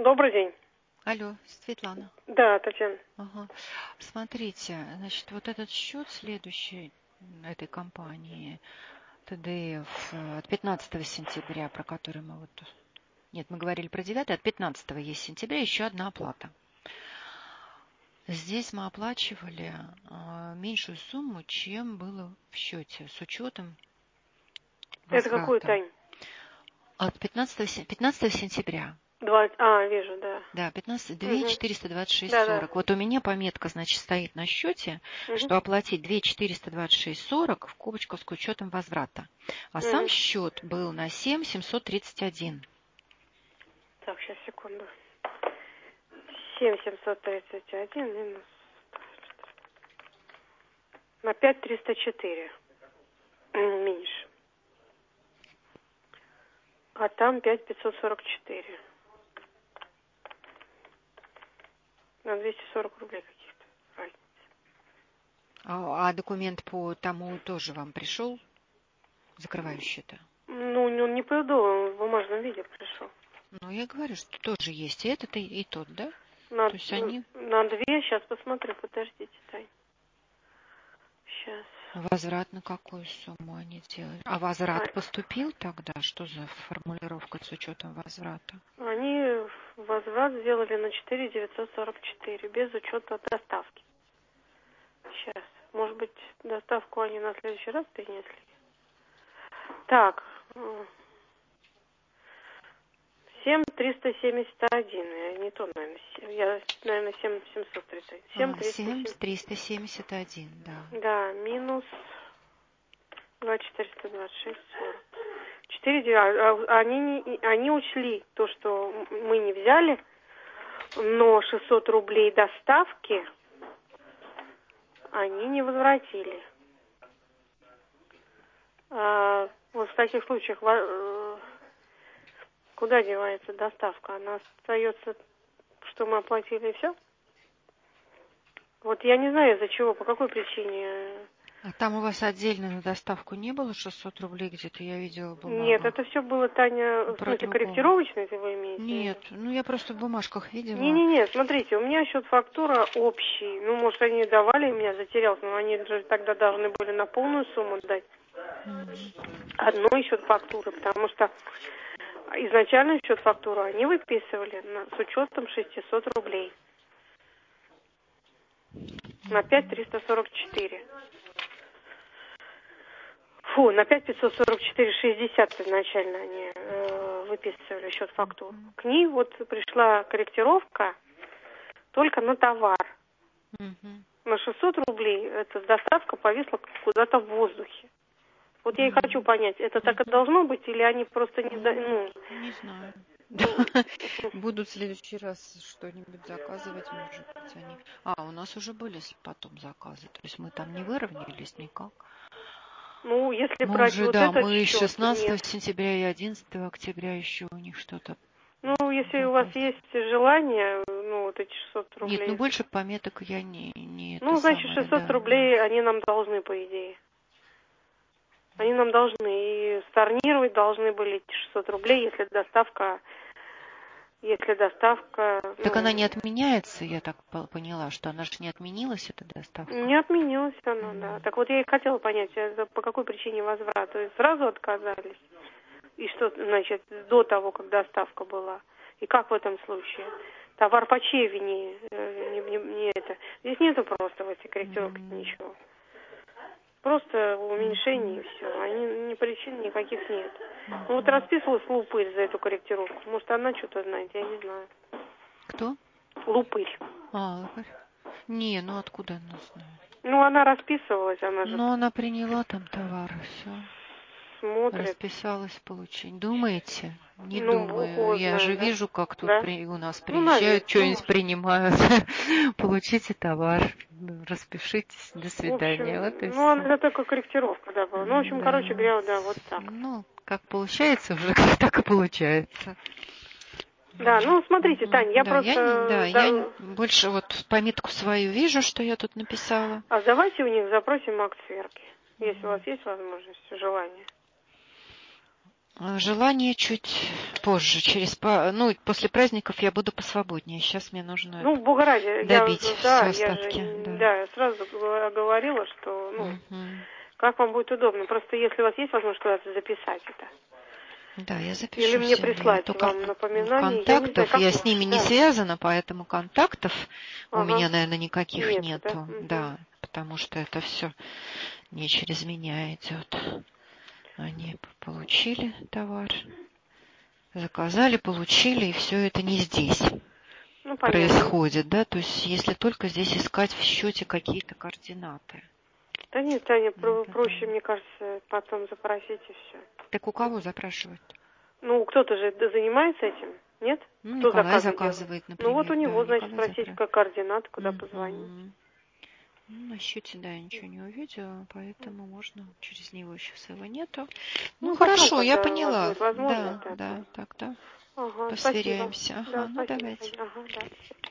Добрый день. Алло, Светлана. Да, Татьяна. Ага. Смотрите, значит, вот этот счет следующий этой компании ТДФ от 15 сентября, про который мы вот... Нет, мы говорили про 9, от 15 есть сентября еще одна оплата. Здесь мы оплачивали меньшую сумму, чем было в счете, с учетом возврата. Это какую, Тань? От 15 сентября. Вижу, да. Да, 15, 2 Угу. 426 Да, 40. Вот у меня пометка, значит, стоит на счете, что оплатить 2 426 40 в скобочках с учетом возврата. А сам счет был на 7 731. Так, сейчас, секунду. 7 731 минус... На 5 304. Меньше. А там 5 544. На 240 рублей каких-то. Разница. А документ по тому тоже вам пришел? Закрывающий-то? Ну, он не ПДО, он в бумажном виде пришел. Ну, я говорю, что тоже есть и этот, и тот, да? На, То есть они... на 2, сейчас посмотрю, подождите, Тань. Сейчас. Возврат на какую сумму они делали? А возврат поступил тогда? Что за формулировка с учетом возврата? Они возврат сделали на 4 944, без учета доставки. Сейчас. Может быть, доставку они на следующий раз перенесли? Так. 7 371. Не то, наверное. Я, наверное, 7 730. 7 371, да. Да, минус 2 426 40. 4, они учли то, что мы не взяли, но 600 рублей доставки они не возвратили. Вот в таких случаях куда девается доставка? Она остается, что мы оплатили, и все? Вот я не знаю, из-за чего, по какой причине. А там у вас отдельно на доставку не было 600 рублей где-то, я видела бумагу? Нет, это все было, Таня, в смысле, корректировочное, если вы имеете? Нет, ну я просто в бумажках видела. Не, смотрите, у меня счет фактура общий. Ну, может, они давали, меня затерялся, но они же тогда должны были на полную сумму дать. Одной счет фактуры, потому что изначально счет фактуры они выписывали с учетом 600 рублей. На 5 344. На 5 544 60 изначально они выписывали счет фактур. К ней вот пришла корректировка только на товар. На 600 рублей эта доставка повисла куда-то в воздухе. Вот я и хочу понять, это так и должно быть, или они просто не... Не знаю. Будут в следующий раз что-нибудь заказывать, может быть, они... у нас уже были потом заказы, то есть мы там не выровнялись никак. Ну, если брать вот этот мы счет, 16 сентября и 11 октября еще у них что-то... Ну, если у вас есть желание, вот эти 600 рублей... Нет, больше пометок я не значит, 600 рублей они нам должны, по идее. Они нам должны. И stornировать должны были эти 600 рублей, если доставка... Так она не отменяется, я так поняла, что она же не отменилась, эта доставка? Не отменилась она, да. Так вот я и хотела понять, по какой причине возврата. То есть сразу отказались? И что, значит, до того, как доставка была? И как в этом случае? Товар по чьей вине? Не это. Здесь нету просто в этой корректировке ничего. Просто уменьшение и все. Ни причин никаких нет. Ну вот расписывалась Лупырь за эту корректировку. Может, она что-то знает, я не знаю. Кто? Лупырь. Лупырь. Не, откуда она знает? Она расписывалась, она же... она приняла там товар, все. Смотрит. Расписалась в получении. Думаете? Не Бог думаю. его Я знает, же да? вижу, как тут Да? у нас приезжают, что-нибудь принимают. Получите товар, распишитесь, до свидания. В общем, это только корректировка, да, была. В общем, короче говоря, да, вот так. Как получается уже, так и получается. Да, смотрите, Таня, я просто... Я больше пометку свою вижу, что я тут написала. А давайте у них запросим акт сверки, если у вас есть возможность, желание. Желание чуть позже, после праздников я буду посвободнее. Сейчас мне нужно Бога ради, добить все я остатки. я сразу говорила, что, как вам будет удобно. Просто если у вас есть возможность куда-то записать это. Да, я запишу. Или мне себе. прислать вам напоминание. Контактов, я с ними не связана, поэтому контактов у меня, наверное, никаких нету. Да, потому что это все не через меня идет. Они получили товар, заказали, получили, и все это не здесь происходит, да? То есть, если только здесь искать в счете какие-то координаты. Да нет, Таня, проще, мне кажется, потом запросить и все. Так у кого запрашивать? Кто-то же занимается этим, нет? Кто Николай заказывает, например. Вот у него, значит, спросить, как координаты, куда позвонить. На счете, я ничего не увидела, поэтому можно через него еще своего нету. Хорошо, я поняла. Да, да, тогда Ага, посверяемся. спасибо. Давайте. Ага, да.